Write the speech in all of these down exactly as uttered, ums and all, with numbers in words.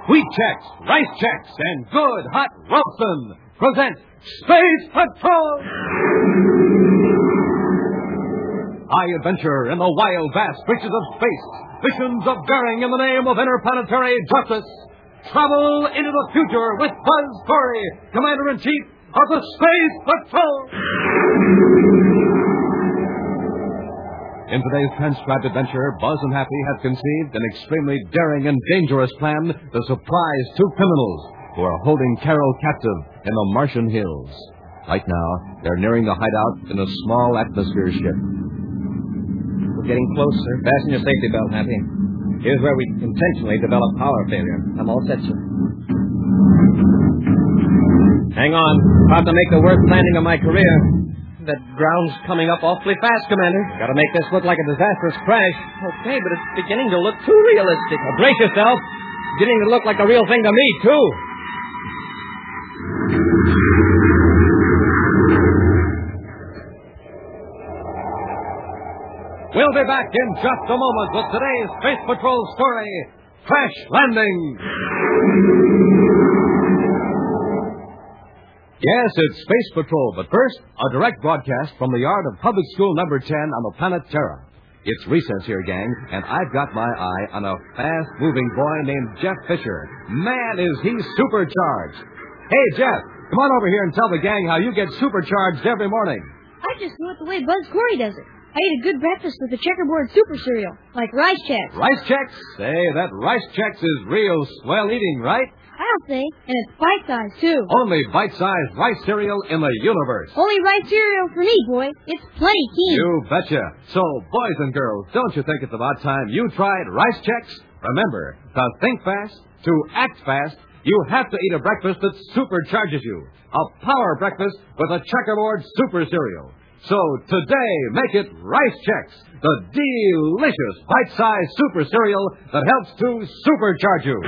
Wheat Checks, Rice Checks, and good hot Ralston present Space Patrol! High adventure in the wild, vast reaches of space. Missions of daring in the name of interplanetary justice. Travel into the future with Buzz Corey, Commander-in-Chief of the Space Patrol! In today's transcribed adventure, Buzz and Happy have conceived an extremely daring and dangerous plan to surprise two criminals who are holding Carol captive in the Martian hills. Right now, they're nearing the hideout in a small atmosphere ship. We're getting closer. Fasten your safety belt, Happy. Here's where we intentionally develop power failure. I'm all set, sir. Hang on. About to make the worst landing of my career. That ground's coming up awfully fast, Commander. Got to make this look like a disastrous crash. Okay, but it's beginning to look too realistic. Now, brace yourself. Beginning to look like a real thing to me, too. We'll be back in just a moment with today's Space Patrol story, Crash Landing. Yes, it's Space Patrol, but first, a direct broadcast from the yard of Public School Number ten on the planet Terra. It's recess here, gang, and I've got my eye on a fast-moving boy named Jeff Fisher. Man, is he supercharged. Hey, Jeff, come on over here and tell the gang how you get supercharged every morning. I just do it the way Buzz Corey does it. I eat a good breakfast with the checkerboard super cereal, like Rice Checks. Rice Checks? Say, that Rice Checks is real swell eating, right? I'll say, and it's bite-sized, too. Only bite-sized rice cereal in the universe. Only rice cereal for me, boy. It's plenty keen. You betcha. So, boys and girls, don't you think it's about time you tried Rice Checks? Remember, to think fast, to act fast, you have to eat a breakfast that supercharges you. A power breakfast with a checkerboard super cereal. So today, make it Rice Checks, the delicious bite-sized super cereal that helps to supercharge you.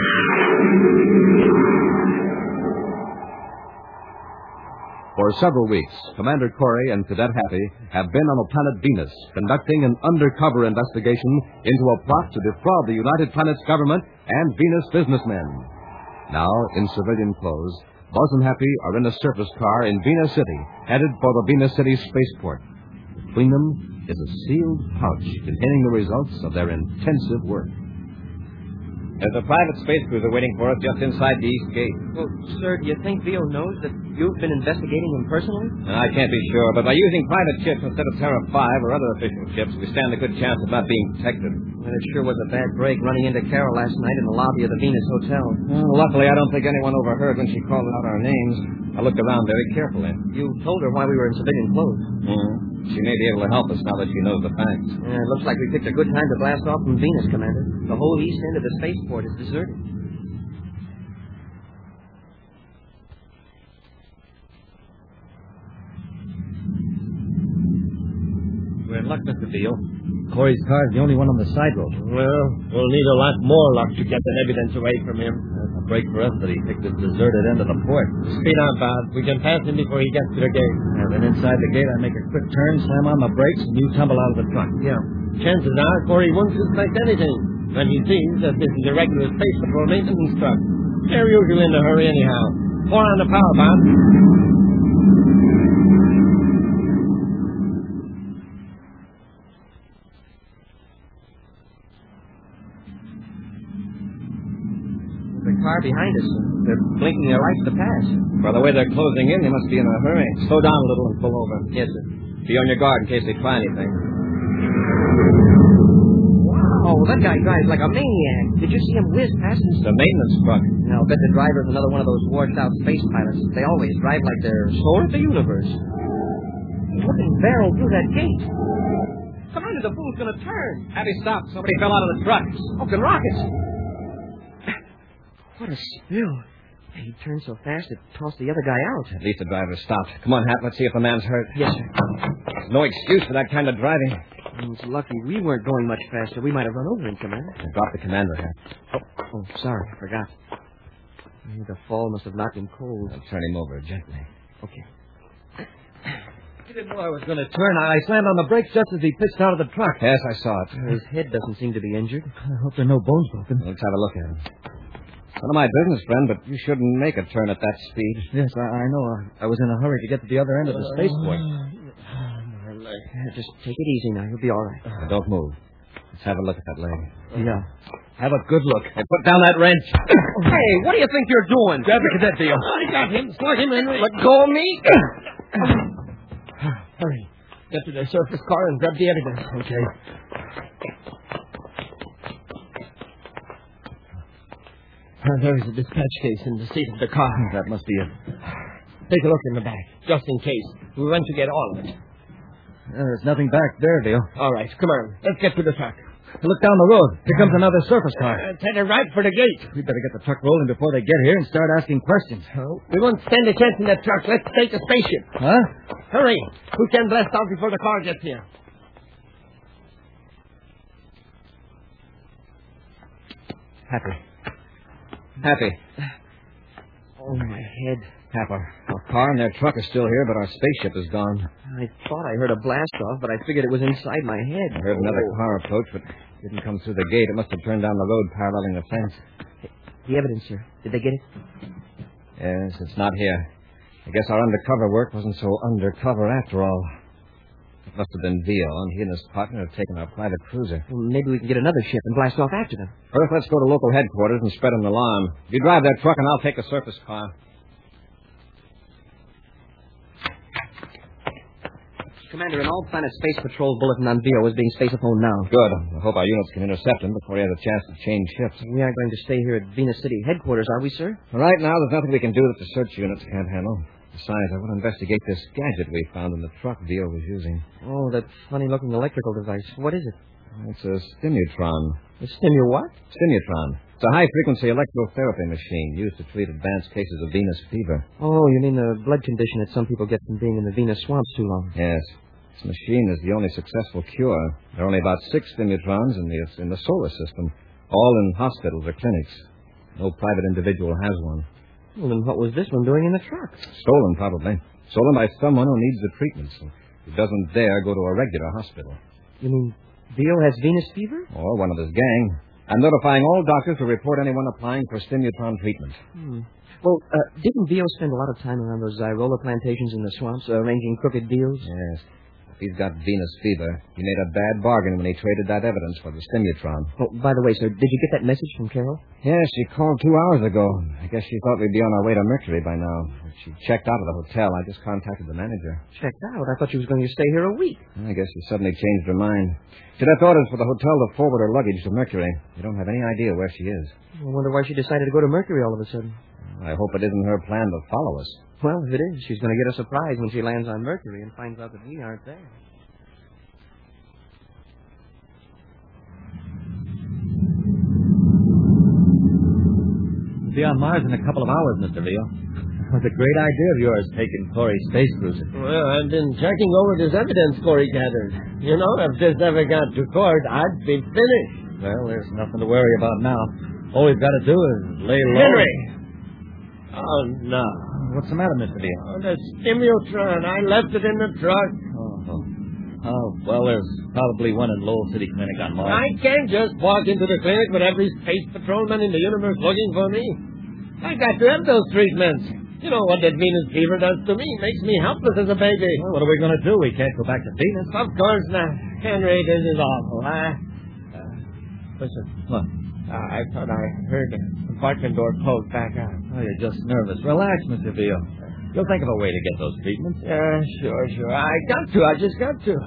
For several weeks, Commander Corey and Cadet Happy have been on the planet Venus, conducting an undercover investigation into a plot to defraud the United Planets government and Venus businessmen. Now, in civilian clothes, Buzz and Happy are in a surface car in Venus City, headed for the Venus City spaceport. Between them is a sealed pouch containing the results of their intensive work. There's a private space cruiser waiting for us just inside the east gate. Well, sir, do you think Vio knows that you've been investigating him personally? I can't be sure, but by using private ships instead of Terra five or other official ships, we stand a good chance of not being detected. Well, it sure was a bad break running into Carol last night in the lobby of the Venus Hotel. Well, luckily, I don't think anyone overheard when she called out our names. I looked around very carefully. You told her why we were in civilian clothes. Mm-hmm. She may be able to help us now that she knows the facts. Yeah, it looks like we picked a good time to blast off from Venus, Commander. The whole east end of the spaceport is deserted. We're in luck, Mister Beale. Corey's car's the only one on the side road. Well, we'll need a lot more luck to get the evidence away from him. That's a break for us that he picked this deserted end of the port. Speed on, Bob. We can pass him before he gets to the gate. And then inside the gate, I make a quick turn, slam on the brakes, and you tumble out of the truck. Yeah. Chances are Corey won't suspect anything when he sees that this is a regular Space Patrol maintenance truck. They're usually in a hurry anyhow. Pour on the power, Bob. The car behind us, they're blinking their lights to pass. By the way they're closing in, they must be in a hurry. Slow down a little and pull over. Yes, sir. Be on your guard in case they try anything. Wow, that guy drives like a maniac. Did you see him whiz past us? The maintenance truck. I'll bet the driver's another one of those washed-out space pilots. They always drive like they're soaring at the universe. He's looking barrel through that gate. Commander, the fool's gonna turn. Happy, stop. Somebody fell out of the truck. Smoking rockets. What a spill. He turned so fast it tossed the other guy out. At least the driver stopped. Come on, Hap, let's see if the man's hurt. Yes, sir. There's no excuse for that kind of driving. It's lucky we weren't going much faster. We might have run over him, Commander. Drop the commander, Hap. Oh, oh, sorry, I forgot. The fall must have knocked him cold. I'll turn him over gently. Okay. I didn't know I was going to turn. I slammed on the brakes just as he pitched out of the truck. Yes, I saw it. His head doesn't seem to be injured. I hope there are no bones broken. Let's have a look at him. None of my business, friend, but you shouldn't make a turn at that speed. Yes, I, I know. I, I was in a hurry to get to the other end of the spaceport. Yeah, just take it easy now. You'll be all right. Now, don't move. Let's have a look at that leg. Yeah. Have a good look. Hey, put down that wrench. Hey, what do you think you're doing? Grab the cadet deal. I got him. Slug him, Henry. Let go of me. Hurry. Get to the surface car and grab the evidence. Okay. Uh, there is a dispatch case in the seat of the car. That must be it. Take a look in the back, just in case. We want to get all of it. Uh, there's nothing back there, Dale. All right, come on. Let's get to the truck. Look down the road. Here comes another surface car. Uh, headed right for the gate. We better get the truck rolling before they get here and start asking questions. Oh, we won't stand a chance in that truck. Let's take the spaceship. Huh? Hurry. We can blast out before the car gets here. Happy. Happy. Oh, my head. Happer. Our car and their truck are still here, but our spaceship is gone. I thought I heard a blast off, but I figured it was inside my head. I heard another car approach, but it didn't come through the gate. It must have turned down the road paralleling the fence. The evidence, sir. Did they get it? Yes, it's not here. I guess our undercover work wasn't so undercover after all. It must have been Vio, and he and his partner have taken our private cruiser. Well, maybe we can get another ship and blast off after them. First, let's go to local headquarters and spread an alarm. You drive that truck, and I'll take the surface car. Commander, an all-planet space patrol bulletin on Vio is being spaceophoned now. Good. I hope our units can intercept him before he has a chance to change ships. We aren't going to stay here at Venus City headquarters, are we, sir? Right now, there's nothing we can do that the search units can't handle. Besides, I want to investigate this gadget we found in the truck Vio was using. Oh, that funny-looking electrical device. What is it? It's a stimutron. A stimu what? Stimutron. It's a high-frequency electrotherapy machine used to treat advanced cases of Venus fever. Oh, you mean the blood condition that some people get from being in the Venus swamps too long? Yes. This machine is the only successful cure. There are only about six stimutrons in the, in the solar system, all in hospitals or clinics. No private individual has one. Well, then what was this one doing in the truck? Stolen, probably. Stolen by someone who needs the treatment, so who doesn't dare go to a regular hospital. You mean Vio has Venus fever? Or one of his gang. I'm notifying all doctors to report anyone applying for stimutron treatment. Hmm. Well, uh, didn't Vio spend a lot of time around those Zyrola plantations in the swamps, uh, arranging crooked deals? Yes. If he's got Venus fever, he made a bad bargain when he traded that evidence for the stimutron. Oh, by the way, sir, did you get that message from Carol? Yes, she called two hours ago. I guess she thought we'd be on our way to Mercury by now. She checked out of the hotel. I just contacted the manager. Checked out? I thought she was going to stay here a week. I guess she suddenly changed her mind. She'd left orders for the hotel to forward her luggage to Mercury. We don't have any idea where she is. I wonder why she decided to go to Mercury all of a sudden. I hope it isn't her plan to follow us. Well, if it is, she's going to get a surprise when she lands on Mercury and finds out that we aren't there. Be on Mars in a couple of hours, Mister Vio. It was a great idea of yours, taking Corey's space cruiser. Well, I've been checking over this evidence Corey gathered. You know, if this ever got to court, I'd be finished. Well, there's nothing to worry about now. All we've got to do is lay low. Henry! Oh, no. What's the matter, Mister Vio? Oh, the stimutron. I left it in the truck. Oh, oh. Oh, well, there's probably one in Lowell City Clinic on Mars. I can't just walk into the clinic with every space patrolman in the universe looking for me. I got to have those treatments. You know what that Venus fever does to me? Makes me helpless as a baby. Well, what are we going to do? We can't go back to Venus. Of course not. Henry, this is awful. I... Uh, listen. What? Uh, I thought I heard the compartment door close back out. Oh, you're just nervous. Relax, Mister Vio. You'll think of a way to get those treatments. Yeah, sure, sure. I got to. I just got to.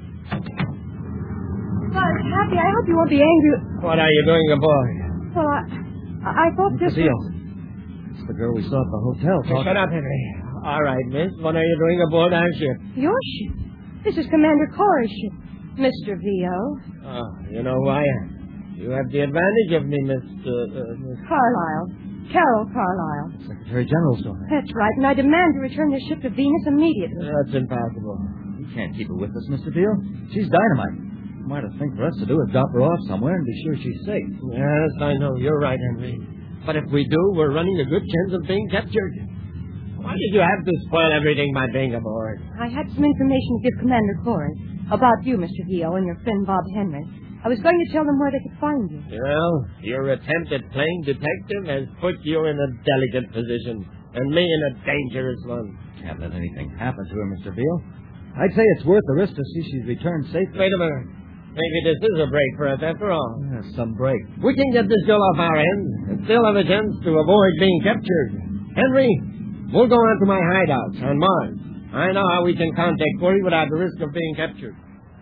Well, Happy, I hope you won't be angry. What are you doing aboard? Well, I, I thought this Mister Vio. was... It's the girl we saw at the hotel. Hey, shut up, Henry. All right, miss. What are you doing aboard our ship? Your ship. This is Commander Corey's ship, Mister Vio. Oh, you know who I am. You have the advantage of me, Mister Uh, Miss Carlisle. Carol Carlisle. Secretary General's daughter. That's right, and I demand to return this ship to Venus immediately. That's impossible. You can't keep her with us, Mister Vio. She's dynamite. The smartest thing for us to do is drop her off somewhere and be sure she's safe. Yes, I know. You're right, Henry. But if we do, we're running a good chance of being captured. Why did you have to spoil everything by being aboard? I had some information to give Commander Corey about you, Mister Vio, and your friend Bob Henry. I was going to tell them where they could find you. Well, your attempt at playing detective has put you in a delicate position, and me in a dangerous one. Can't let anything happen to her, Mister Beale. I'd say it's worth the risk to see she's returned safely. Wait a minute. Maybe this is a break for us after all. Yeah, some break. We can get this girl off our end and still have a chance to avoid being captured. Henry, we'll go on to my hideout on Mars. I know how we can contact Corey without the risk of being captured.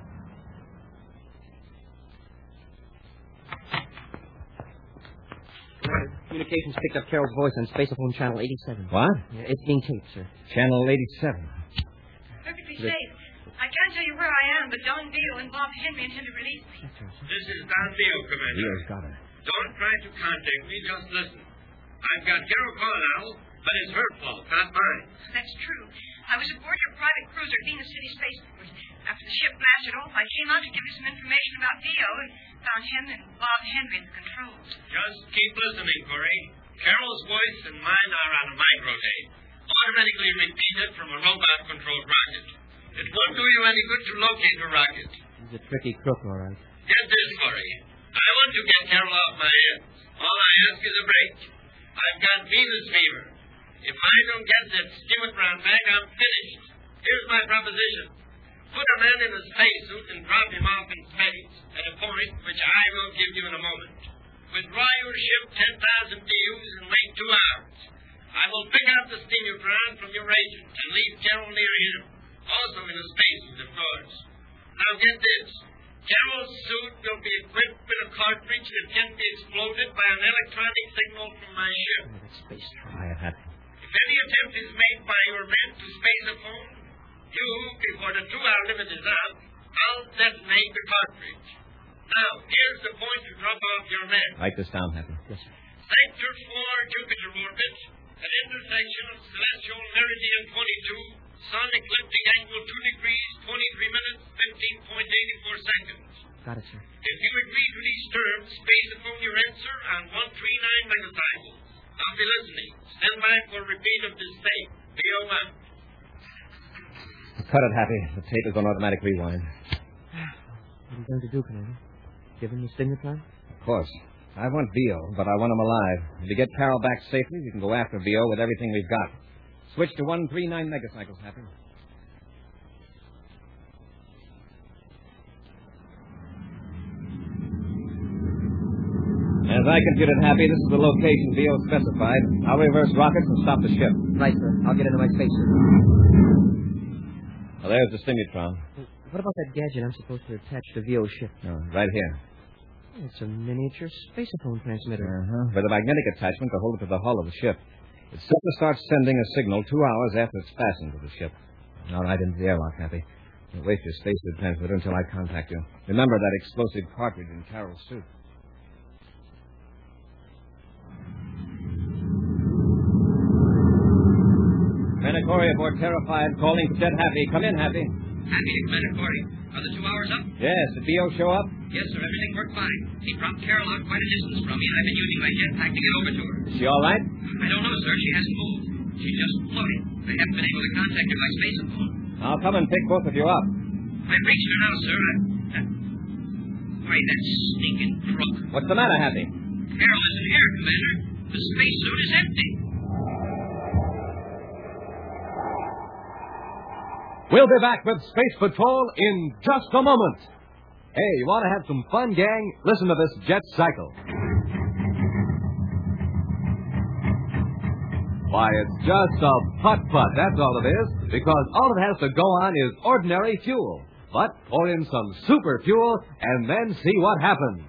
Communications picked up Carol's voice on Spaceophone Channel eighty-seven. What? Yeah, it's being taped, sir. Channel eighty-seven. Perfectly safe. I can't tell you where I am, but Don Beale and Bob Henry intend to release me. This is Don Beale, Commander. Leo's got her. Don't try to contact me, just listen. I've got Carol Carlisle, but it's her fault, not mine. That's true. I was aboard your private cruiser, Venus City Spaceport. After the ship blasted off, I came out to give you some information about Theo and found him and Bob Henry in the controls. Just keep listening, Corey. Carol's voice and mine are on a microtape, automatically repeated from a robot-controlled rocket. It won't do you any good to locate the rocket. He's a tricky crook, all right. Get this, Corey. I want to get Carol off my head. All I ask is a break. I've got Venus fever. If I don't get that Stewart round back, I'm finished. Here's my proposition. Put a man in a spacesuit and drop him off in space at a point which I will give you in a moment. Withdraw your ship ten thousand D Us and wait two hours. I will pick out the steamutron from your agent and leave Carol near him. Also in a spacesuit, of course. Now get this. Carol's suit will be equipped with a cartridge that can be exploded by an electronic signal from my ship. Oh, that space try it had. If any attempt is made by your men to space a phone, you, before the two-hour limit is out, I'll detonate the cartridge. Now, here's the point to drop off your men. Write this down, Happy. Yes, sir. Sector four, Jupiter orbit, at intersection of celestial meridian twenty-two, sun ecliptic angle two degrees, twenty-three minutes, fifteen point eight four seconds. Got it, sir. If you agree to these terms, space upon your answer on one three nine megacycles. I'll be listening. Stand by for a repeat of this tape. B O one. Cut it, Happy. The tape is on automatic rewind. What are you going to do, Commander? Give him the steamutron? Of course. I want Vio, but I want him alive. If you get Carol back safely, you can go after Vio with everything we've got. Switch to one three nine megacycles, Happy. As I computed, Happy, this is the location Vio specified. I'll reverse rockets and stop the ship. Right, sir. I'll get into my spacesuit. Well, there's the stimutron. What about that gadget I'm supposed to attach to Vio's ship? Oh, right here. It's a miniature spaceophone transmitter. Uh-huh. With a magnetic attachment to hold it to the hull of the ship. It's set to start sending a signal two hours after it's fastened to the ship. All right, into the airlock, Happy. Don't waste your spacesuit transmitter until I contact you. Remember that explosive cartridge in Carol's suit. Commander Corey aboard Terra five, calling Cadet Happy. Come in, Happy. Happy to Commander Corey. Are the two hours up? Yes, did Vio show up? Yes, sir. Everything worked fine. He dropped Carol out quite a distance from me, and I've been using my jetpack to get over to her. Is she all right? I don't know, sir. She hasn't moved. She's just floating. I haven't been able to contact her by spaceophone. I'll come and pick both of you up. I've reached her now, sir. I... Uh... Why, that stinking crook. What's the matter, Happy? Carol isn't here, Commander. The spacesuit is empty. We'll be back with Space Patrol in just a moment. Hey, you want to have some fun, gang? Listen to this jet cycle. Why, it's just a putt-putt, that's all it is, because all it has to go on is ordinary fuel. But pour in some super fuel and then see what happens.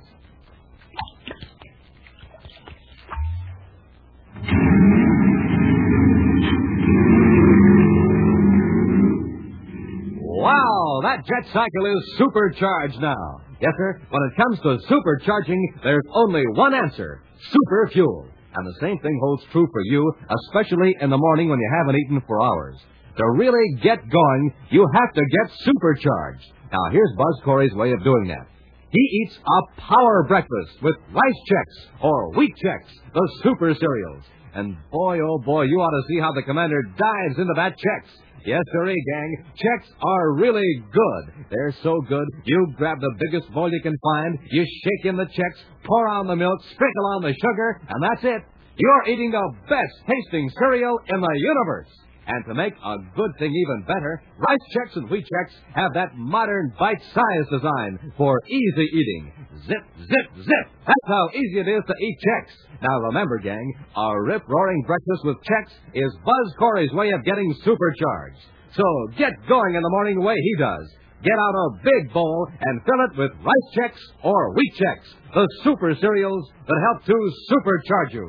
Wow, that jet cycle is supercharged now. Yes, sir, when it comes to supercharging, there's only one answer, super fuel. And the same thing holds true for you, especially in the morning when you haven't eaten for hours. To really get going, you have to get supercharged. Now, here's Buzz Corey's way of doing that. He eats a power breakfast with rice checks or wheat checks, the super cereals. And boy, oh boy, you ought to see how the commander dives into that checks. Yes, sirree, gang. Checks are really good. They're so good, you grab the biggest bowl you can find, you shake in the checks, pour on the milk, sprinkle on the sugar, and that's it. You're eating the best-tasting cereal in the universe. And to make a good thing even better, Rice Chex and Wheat Chex have that modern bite-sized design for easy eating. Zip, zip, zip. That's how easy it is to eat Chex. Now remember, gang, a rip-roaring breakfast with Chex is Buzz Corey's way of getting supercharged. So get going in the morning the way he does. Get out a big bowl and fill it with Rice Chex or Wheat Chex, the super cereals that help to supercharge you.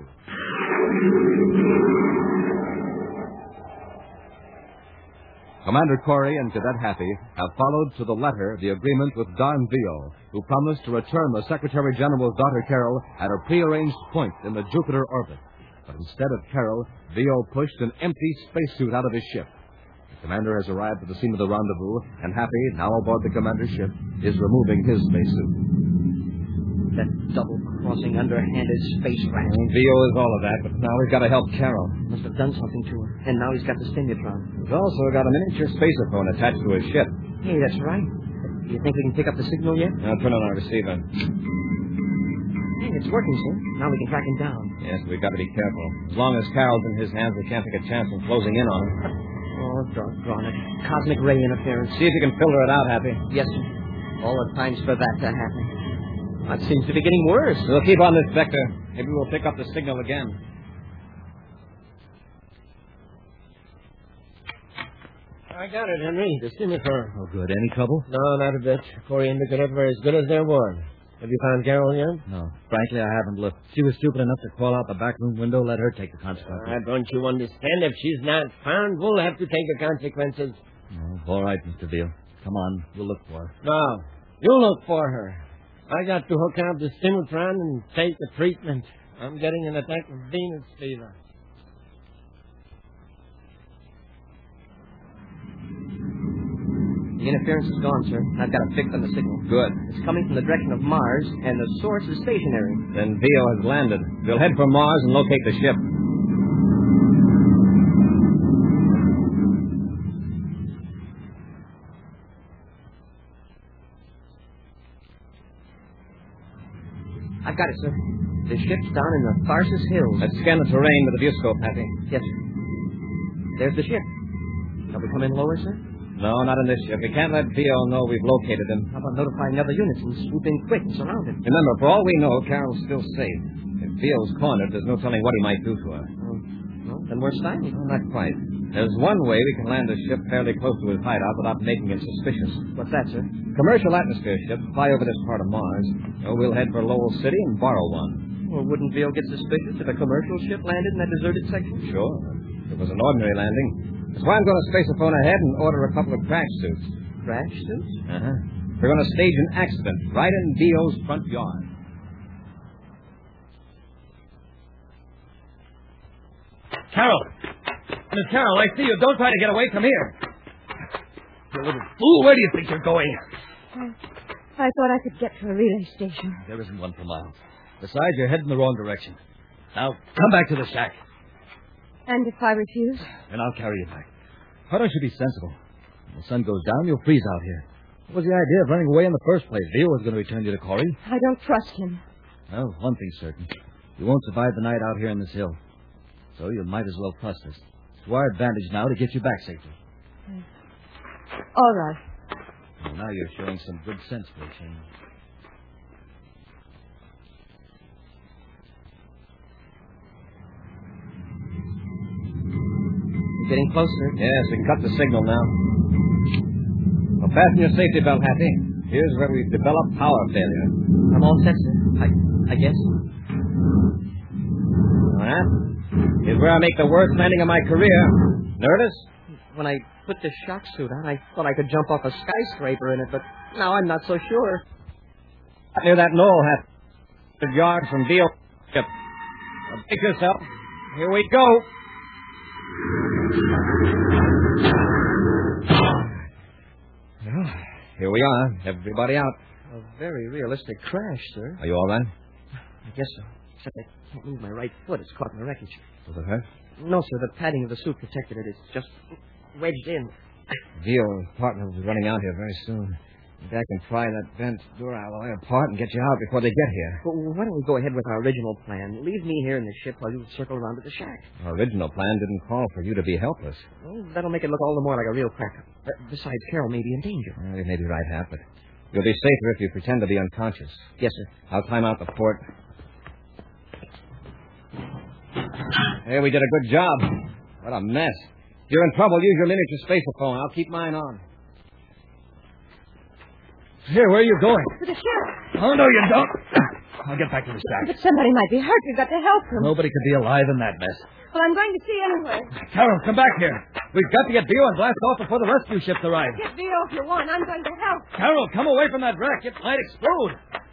Commander Corey and Cadet Happy have followed to the letter the agreement with Don Vio, who promised to return the Secretary General's daughter Carol at a prearranged point in the Jupiter orbit. But instead of Carol, Vio pushed an empty spacesuit out of his ship. The commander has arrived at the scene of the rendezvous, and Happy, now aboard the commander's ship, is removing his spacesuit. That double-crossing, underhanded space rat. Vio is all of that, but now we've got to help Carol. Must have done something to her. And now he's got the stimulotron. He's also got a miniature spacerphone attached to his ship. Hey, that's right. Do you think we can pick up the signal yet? Now turn on our receiver. Hey, it's working, sir. Now we can track him down. Yes, we've got to be careful. As long as Carol's in his hands, we can't take a chance in closing in on him. Oh, doggone it. Cosmic ray interference. See if you can filter it out, Happy. Yes, sir. All the times for that to happen. That seems to be getting worse. We'll keep on this vector. Maybe we'll pick up the signal again. I got it, Henry. The stimulator. Oh, good. Any trouble? No, not a bit. Corey and the cadet were as good as their word. Have you found Carol yet? No. Frankly, I haven't looked. She was stupid enough to crawl out the back room window. Let her take the consequences. Uh, don't you understand? If she's not found, we'll have to take the consequences. Oh, all right, Mister Veal. Come on. We'll look for her. No. You look for her. I got to hook out the stimulotron and take the treatment. I'm getting an attack of Venus fever. The interference is gone, sir. I've got a fix on the signal. Good. It's coming from the direction of Mars, and the source is stationary. Then Vio has landed. We'll head for Mars and locate the ship. I've got it, sir. The ship's down in the Tharsis Hills. Let's scan the terrain with the viewscope, Happy. Yes, sir. There's the ship. Shall we come in lower, sir? No, not in this ship. We can't let Vio know we've located him. How about notifying other units and swoop in quick and surround him? Remember, for all we know, Carol's still safe. If Vio's cornered, there's no telling what he might do to her. Oh, well, then we're stymied. No, not quite. There's one way we can land a ship fairly close to his hideout without making him suspicious. What's that, sir? Commercial atmosphere ships fly over this part of Mars. So we'll head for Lowell City and borrow one. Well, wouldn't Vio get suspicious if a commercial ship landed in that deserted section? Sure. If it was an ordinary landing. That's why I'm going to space a phone ahead and order a couple of crash suits. Crash suits? Uh-huh. We're going to stage an accident right in Vio's front yard. Carol! Miss Carol, I see you. Don't try to get away from here. You little fool. Where do you think you're going? I, I thought I could get to a relay station. There isn't one for miles. Besides, you're heading the wrong direction. Now, come back to the shack. And if I refuse? And I'll carry you back. Why don't you be sensible? When the sun goes down, you'll freeze out here. What was the idea of running away in the first place? Vio was going to return you to Corey. I don't trust him. Well, one thing's certain. You won't survive the night out here in this hill. So you might as well trust us. It's to our advantage now to get you back safely. All right. Well, now you're showing some good sense for a change. Getting closer. Yes, we can cut the signal now. Well, fasten your safety belt, Happy. Here's where we've developed power failure. I'm all set, sir. I, I guess. All right. Here's where I make the worst landing of my career. Nervous? When I put the shock suit on, I thought I could jump off a skyscraper in it, but now I'm not so sure. Near that knoll, Happy. A yard from Vio. Now, pick yourself. Here we go. Well, here we are. Everybody out. A very realistic crash, sir. Are you all right? I guess so. Except I can't move my right foot. It's caught in the wreckage. Was it hurt? No, sir. The padding of the suit protected it. It's just... wedged in. Vio's partner will be running out here very soon. Maybe I can pry that bent door alloy apart and get you out before they get here. Well, why don't we go ahead with our original plan? Leave me here in the ship while you circle around to the shack. Our original plan didn't call for you to be helpless. Well, that'll make it look all the more like a real crack-up. Uh, besides, Carol may be in danger. Well, you may be right, Hap, but you'll be safer if you pretend to be unconscious. Yes, sir. I'll climb out the port. Hey, we did a good job. What a mess. If you're in trouble, use your miniature spacer phone. I'll keep mine on. Here, where are you going? To the ship. Oh, no, you don't. I'll get back to the shack. But somebody might be hurt. We've got to help them. Nobody could be alive in that mess. Well, I'm going to see anyway. Carol, come back here. We've got to get Vio and blast off before the rescue ships arrive. Get Vito if you want. I'm going to help. Carol, come away from that wreck. It might explode.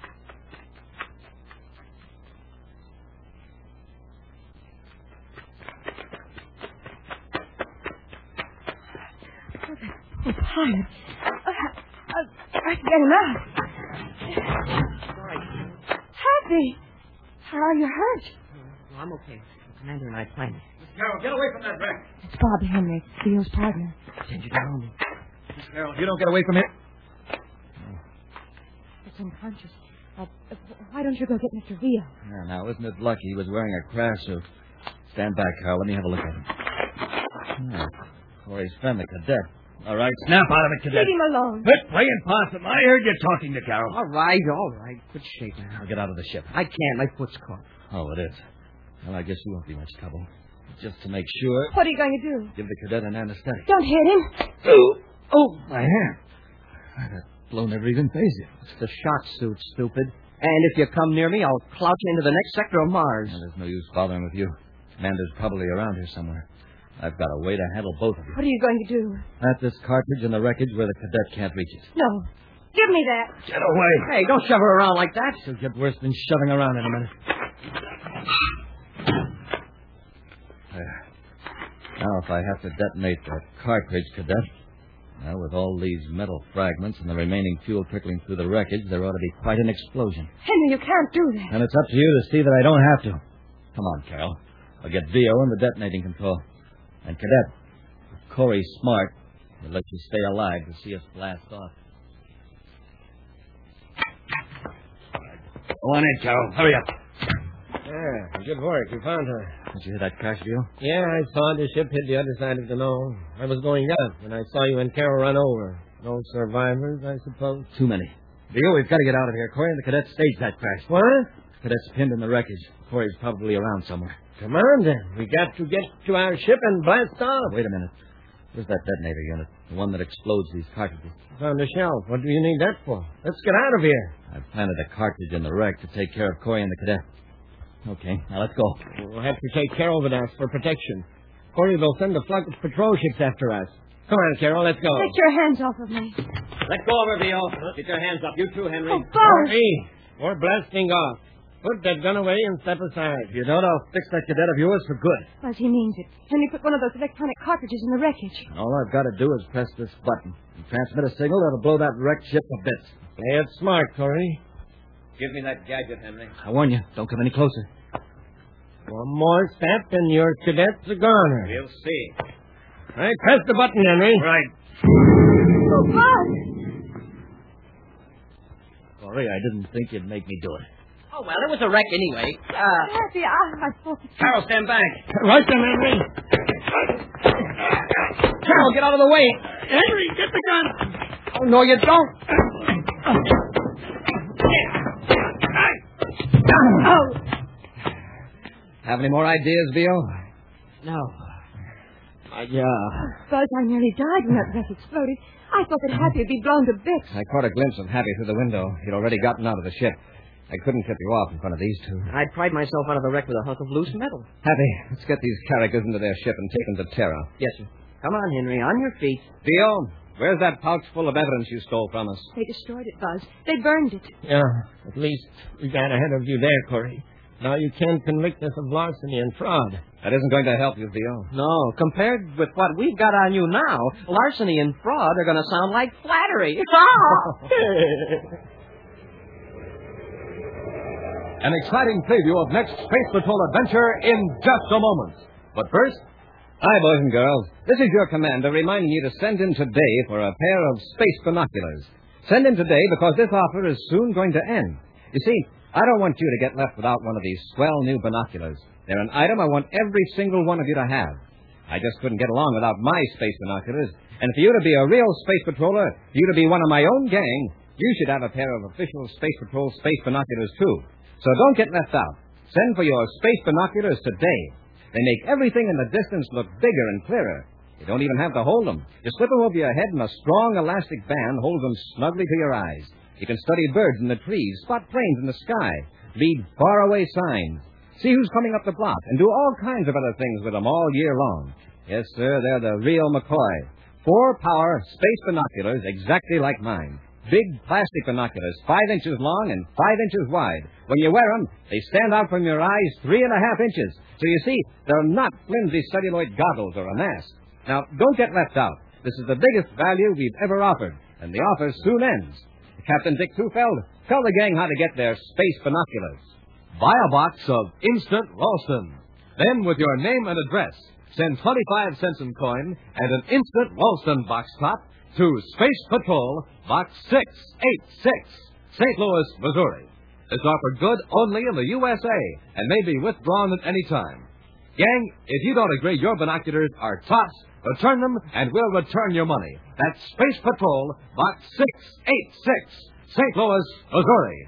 Oh, pilot. Uh, uh, I can get him out. Happy. How are you hurt? Well, I'm okay. The commander and I planned it. Carol, get away from that wreck. It's Bob Henry, Vito's partner. Send you down. Carol, if you don't get away from here. It's unconscious. Uh, uh, why don't you go get Mister Vio? Yeah, now, isn't it lucky he was wearing a crash suit? Stand back, Carol. Let me have a look at him. Yeah. Corey's friend, the cadet. All right, snap out of it, cadet. Leave him alone. Quit playing possum. I heard you talking to Carol. All right, all right. Quit shaking. I'll get out of the ship. I can't. My foot's caught. Oh, it is. Well, I guess you won't be much trouble. Just to make sure, What are you going to do? give the cadet an anesthetic. Don't hit him. Oh, oh, my hand. That blow never even phased you. It's the shock suit, stupid. And if you come near me, I'll clout you into the next sector of Mars. Well, there's no use bothering with you. Commander's probably around here somewhere. I've got a way to handle both of you. What are you going to do? Plant this cartridge in the wreckage where the cadet can't reach it. No. Give me that. Get away. Hey, don't shove her around like that. It'll get worse than shoving around in a minute. There. Now, if I have to detonate that cartridge, cadet, well, with all these metal fragments and the remaining fuel trickling through the wreckage, there ought to be quite an explosion. Henry, you can't do that. And it's up to you to see that I don't have to. Come on, Carol. I'll get Vio in the detonating control. And, cadet, if Corey's smart, he'll let you stay alive to see us blast off. Go on in, Carol. Hurry up. Yeah, good work. You found her. Did you hear that crash, Vio? Yeah, I saw the ship hit the other side of the knoll. I was going up, and I saw you and Carol run over. No survivors, I suppose? Too many. Vio, we've got to get out of here. Corey and the cadet staged that crash. What? Cadet's pinned in the wreckage. Corey's probably around somewhere. Come on, then. We got to get to our ship and blast off. Wait a minute. Where's that detonator unit? The one that explodes these cartridges. It's on the shelf. What do you need that for? Let's get out of here. I've planted a cartridge in the wreck to take care of Corey and the cadet. Okay, now let's go. We'll have to take Carol with us for protection. Corey will send a flock of patrol ships after us. Come on, Carol, let's go. Take your hands off of me. Let go of her, Vio. Get your hands up. You too, Henry. Oh, Bob. Hey, we're blasting off. Put that gun away and step aside. If you don't, I'll fix that cadet of yours for good. As he means it. Henry put one of those electronic cartridges in the wreckage. And all I've got to do is press this button and transmit a signal that'll blow that wrecked ship to bits. Play it smart, Corey. Give me that gadget, Henry. I warn you, don't come any closer. One more step and your cadet's a goner. We'll see. All right, press the button, Henry. Right. Oh, Bob. Sorry, I didn't think you'd make me do it. Oh, well, it was a wreck anyway. Uh, Happy, I, I thought... Carol, stand back. Right then, Henry. Carol, get out of the way. Henry, get the gun. Oh, no, you don't. Oh, Have any more ideas, Vio? No. Uh, yeah. Buzz, I nearly died when that wreck exploded. I thought that Happy would be blown to bits. I caught a glimpse of Happy through the window. He'd already gotten out of the ship. I couldn't tip you off in front of these two. I'd pried myself out of the wreck with a hunk of loose metal. Happy, let's get these characters into their ship and take them to Terra. Yes, sir. Come on, Henry, on your feet. Vio, where's that pouch full of evidence you stole from us? They destroyed it, Buzz. They burned it. Yeah, at least we got ahead of you there, Corey. Now you can't convict us of larceny and fraud. That isn't going to help you, Vio. No, compared with what we've got on you now, larceny and fraud are going to sound like flattery. An exciting preview of next Space Patrol adventure in just a moment. But first, Hi, boys and girls. This is your commander reminding you to send in today for a pair of space binoculars. Send in today because this offer is soon going to end. You see, I don't want you to get left without one of these swell new binoculars. They're an item I want every single one of you to have. I just couldn't get along without my space binoculars. And for you to be a real space patroller, for you to be one of my own gang, you should have a pair of official Space Patrol space binoculars, too. So don't get left out. Send for your space binoculars today. They make everything in the distance look bigger and clearer. You don't even have to hold them. You slip them over your head and a strong elastic band holds them snugly to your eyes. You can study birds in the trees, spot planes in the sky, read faraway signs, see who's coming up the block, and do all kinds of other things with them all year long. Yes, sir, they're the real McCoy. Four-power space binoculars exactly like mine. Big plastic binoculars, five inches long and five inches wide. When you wear them, they stand out from your eyes three and a half inches. So you see, they're not flimsy celluloid goggles or a mask. Now, don't get left out. This is the biggest value we've ever offered, and the offer soon ends. Captain Dick Tufeld, tell the gang how to get their space binoculars. Buy a box of Instant Ralston. Then, with your name and address, send twenty-five cents in coin and an Instant Ralston box top to Space Patrol, Box six eighty-six, Saint Louis, Missouri. This offer good only in the U S A and may be withdrawn at any time. Gang, if you don't agree your binoculars are tops, return them and we'll return your money. That's Space Patrol, Box six eighty-six, Saint Louis, Missouri.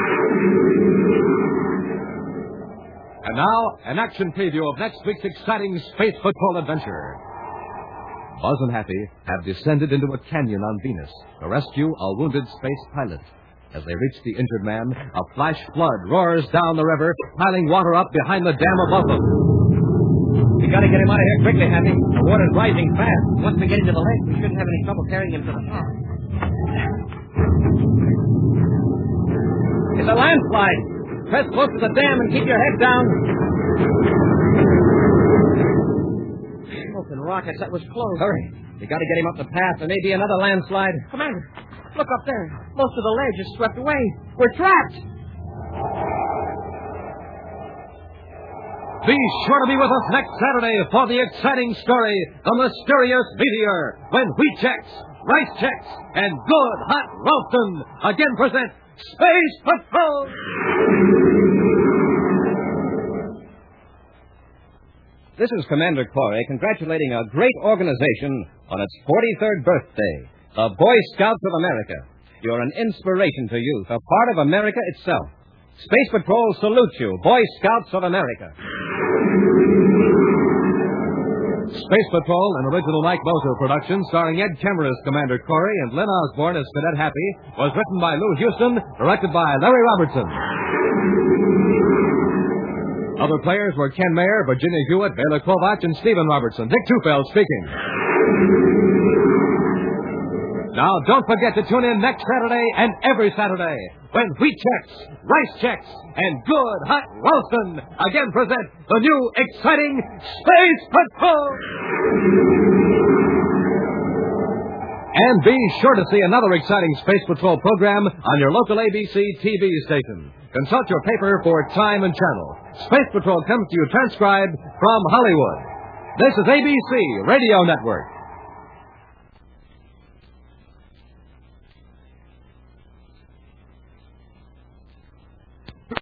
And now, an action preview of next week's exciting Space Patrol adventure. Buzz and Happy have descended into a canyon on Venus to rescue a wounded space pilot. As they reach the injured man, a flash flood roars down the river, piling water up behind the dam above them. We gotta get him out of here quickly, Happy. The water's rising fast. Once we get into the lake, we shouldn't have any trouble carrying him to the top. It's a landslide. Press close to the dam and keep your head down. Smoking rockets, that was close. Hurry. You gotta get him up the path. There may be another landslide. Commander, look up there. Most of the ledge is swept away. We're trapped. Be sure to be with us next Saturday for the exciting story, The Mysterious Meteor, when Wheat Checks, Rice Checks, and Good Hot Ralston again present Space Patrol! This is Commander Corey congratulating a great organization on its forty-third birthday, the Boy Scouts of America. You're an inspiration to youth, a part of America itself. Space Patrol salutes you, Boy Scouts of America. Space Patrol, an original Mike Moser production starring Ed Kemmer as Commander Corey and Lynn Osborne as Cadet Happy, was written by Lou Houston, directed by Larry Robertson. Other players were Ken Mayer, Virginia Hewitt, Bela Kovac, and Stephen Robertson. Dick Tufeld speaking. Now, don't forget to tune in next Saturday and every Saturday when Wheat Checks, Rice Checks, and Good Hot Ralston again present the new exciting Space Patrol! And be sure to see another exciting Space Patrol program on your local A B C T V station. Consult your paper for time and channel. Space Patrol comes to you transcribed from Hollywood. This is A B C Radio Network.